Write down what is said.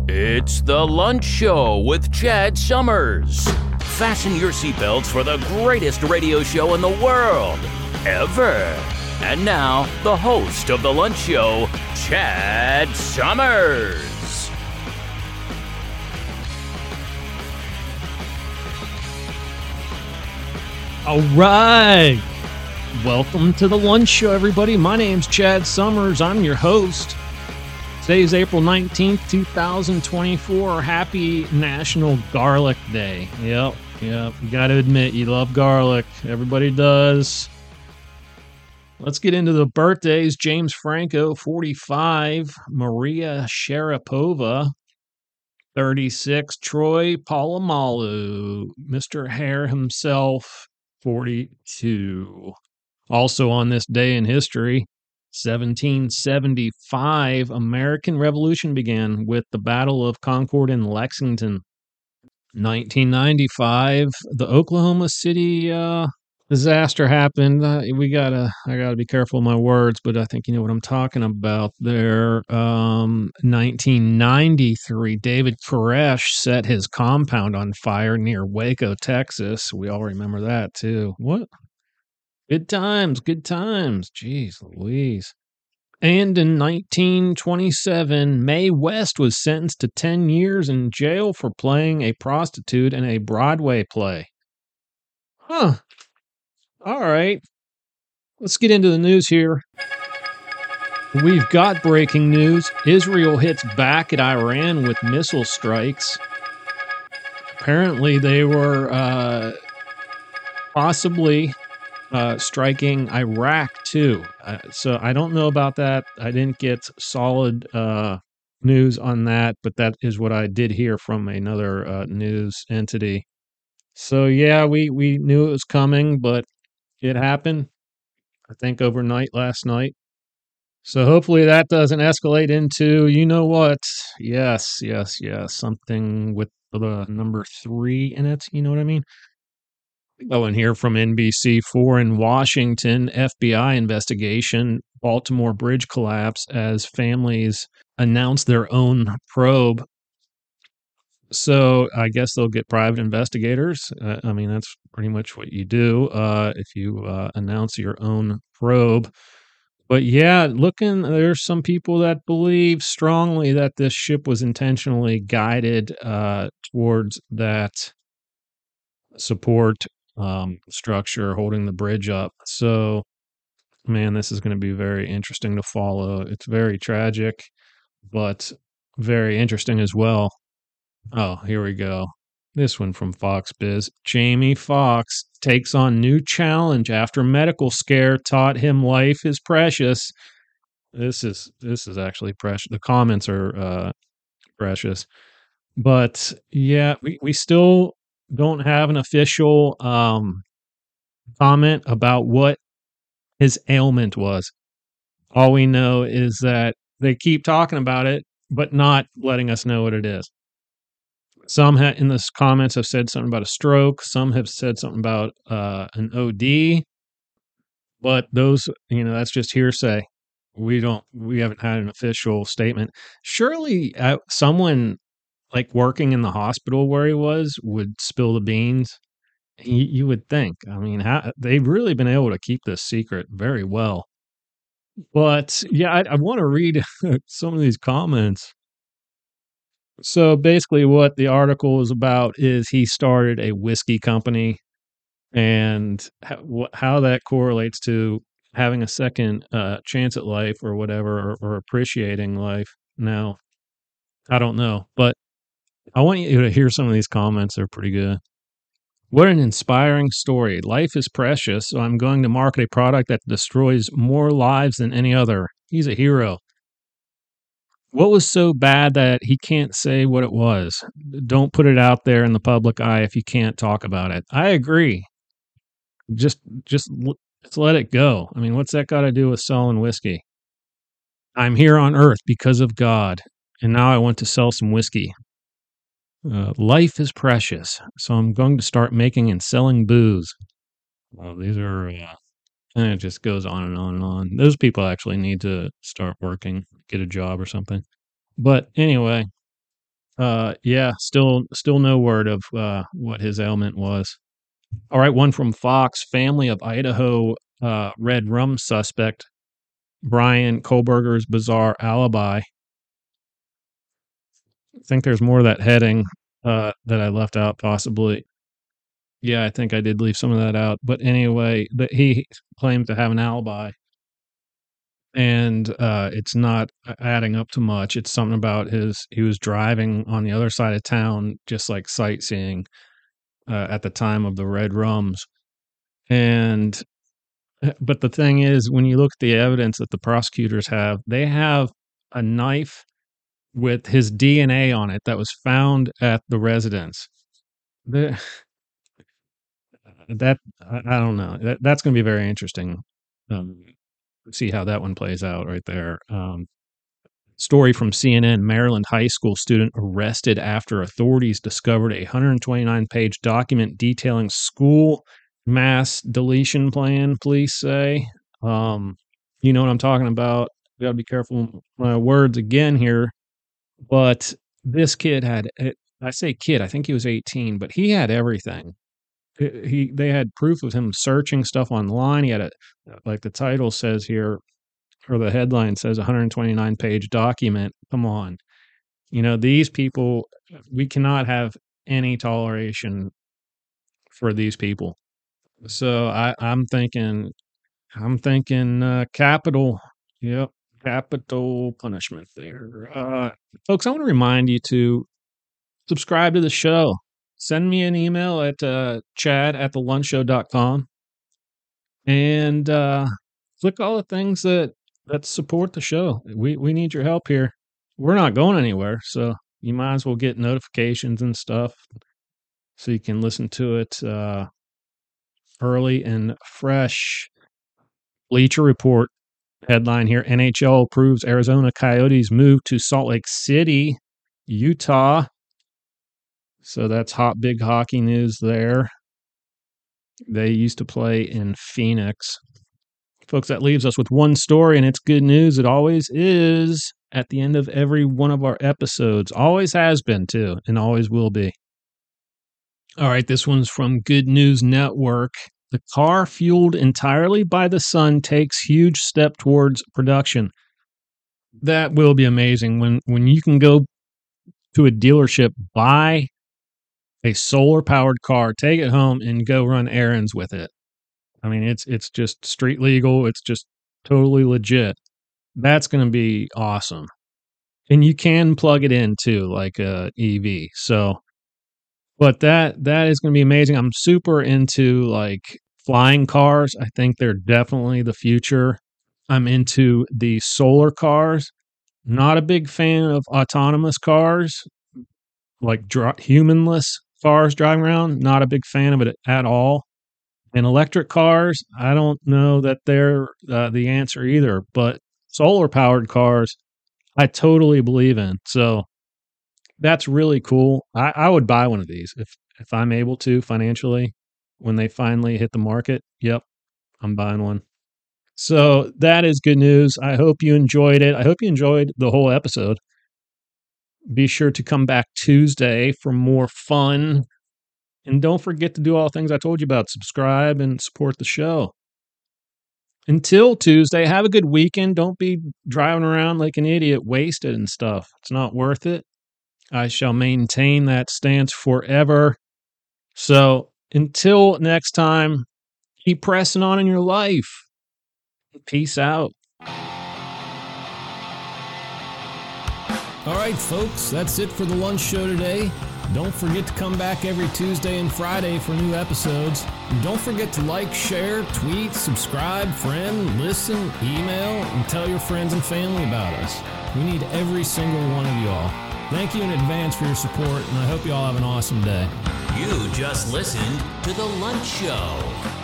It's The Lunch Show with Chad Summers. Fasten your seatbelts for the greatest radio show in the world, ever. And now, the host of The Lunch Show, Chad Summers. All right. Welcome to The Lunch Show, everybody. My name's Chad Summers. I'm your host. Today is April 19th, 2024. Happy National Garlic Day. Yep. You got to admit, you love garlic. Everybody does. Let's get into the birthdays. James Franco, 45. Maria Sharapova, 36. Troy Polamalu, Mr. Hare himself, 42. Also on this day in history, 1775, American Revolution began with the Battle of Concord and Lexington. 1995, the Oklahoma City disaster happened. I gotta be careful of my words, but I think you know what I'm talking about there. 1993, David Koresh set his compound on fire near Waco, Texas. We all remember that too. What? Good times. Jeez Louise. And in 1927, Mae West was sentenced to 10 years in jail for playing a prostitute in a Broadway play. Huh. All right. Let's get into the news here. We've got breaking news. Israel hits back at Iran with missile strikes. Apparently, they were possibly striking Iraq too. So I don't know about that. I didn't get solid news on that, but that is what I did hear from another news entity. So yeah, we knew it was coming, but it happened, I think, overnight last night. So hopefully that doesn't escalate into, you know what? Yes, something with the number 3 in it. You know what I mean? Oh, and here from NBC4 in Washington, FBI investigation, Baltimore bridge collapse as families announce their own probe. So I guess they'll get private investigators. I mean, that's pretty much what you do if you announce your own probe. But yeah, there's some people that believe strongly that this ship was intentionally guided towards that support structure holding the bridge up. So, man, this is going to be very interesting to follow. It's very tragic, but very interesting as well. Oh, here we go. This one from Fox Biz. Jamie Foxx takes on new challenge after medical scare taught him life is precious. This is actually precious. The comments are precious. But yeah, we still don't have an official comment about what his ailment was. All we know is that they keep talking about it, but not letting us know what it is. Some in the comments have said something about a stroke. Some have said something about an OD. But those, that's just hearsay. We haven't had an official statement. Surely someone like working in the hospital where he was would spill the beans. You would think. I mean, they've really been able to keep this secret very well. But yeah, I want to read some of these comments. So basically what the article is about is he started a whiskey company, and how that correlates to having a second chance at life or whatever, or appreciating life. Now, I don't know, but I want you to hear some of these comments. They're pretty good. What an inspiring story. Life is precious, so I'm going to market a product that destroys more lives than any other. He's a hero. What was so bad that he can't say what it was? Don't put it out there in the public eye if you can't talk about it. I agree. Just let it go. I mean, what's that got to do with selling whiskey? I'm here on earth because of God, and now I want to sell some whiskey. Life is precious, so I'm going to start making and selling booze. Well, these are, and it just goes on and on and on. Those people actually need to start working, get a job or something. But anyway, Yeah, still no word of what his ailment was. All right, one from Fox. Family of Idaho red rum suspect Brian Kohlberger's bizarre alibi. I think there's more of that heading that I left out, possibly. Yeah, I think I did leave some of that out. But anyway, he claimed to have an alibi, and it's not adding up to much. It's something about he was driving on the other side of town, just like sightseeing at the time of the red rums. And but the thing is, when you look at the evidence that the prosecutors have, they have a knife with his DNA on it that was found at the residence. I don't know. That's going to be very interesting. See how that one plays out right there. Story from CNN: Maryland high school student arrested after authorities discovered a 129-page document detailing school mass deletion plan. Police say, you know what I'm talking about. We got to be careful with my words again here. But this kid had, I say kid, I think he was 18, but he had everything. They had proof of him searching stuff online. He had like the title says here, or the headline says, 129-page document. Come on. You know, these people, we cannot have any toleration for these people. So I'm thinking capital. Yep. Capital punishment there. Folks, I want to remind you to subscribe to the show. Send me an email at chad@thelunchshow.com and click all the things that support the show. We need your help here. We're not going anywhere, so you might as well get notifications and stuff so you can listen to it early and fresh. Bleacher Report headline here: NHL approves Arizona Coyotes move to Salt Lake City, Utah. So that's hot, big hockey news there. They used to play in Phoenix. Folks, that leaves us with one story, and it's good news. It always is at the end of every one of our episodes. Always has been, too, and always will be. All right, this one's from Good News Network. The car fueled entirely by the sun takes huge step towards production. That will be amazing when you can go to a dealership, buy a solar-powered car, take it home, and go run errands with it. I mean, it's just street legal. It's just totally legit. That's going to be awesome. And you can plug it in, too, like a EV. So, but that is going to be amazing. I'm super into, like, flying cars. I think they're definitely the future. I'm into the solar cars. Not a big fan of autonomous cars, like humanless cars driving around. Not a big fan of it at all. And electric cars, I don't know that they're the answer either. But solar-powered cars, I totally believe in. So that's really cool. I would buy one of these if I'm able to financially when they finally hit the market. Yep, I'm buying one. So that is good news. I hope you enjoyed it. I hope you enjoyed the whole episode. Be sure to come back Tuesday for more fun. And don't forget to do all the things I told you about. Subscribe and support the show. Until Tuesday, have a good weekend. Don't be driving around like an idiot, wasted and stuff. It's not worth it. I shall maintain that stance forever. So until next time, keep pressing on in your life. Peace out. All right, folks, that's it for the lunch show today. Don't forget to come back every Tuesday and Friday for new episodes. And don't forget to like, share, tweet, subscribe, friend, listen, email, and tell your friends and family about us. We need every single one of y'all. Thank you in advance for your support, and I hope you all have an awesome day. You just listened to The Lunch Show.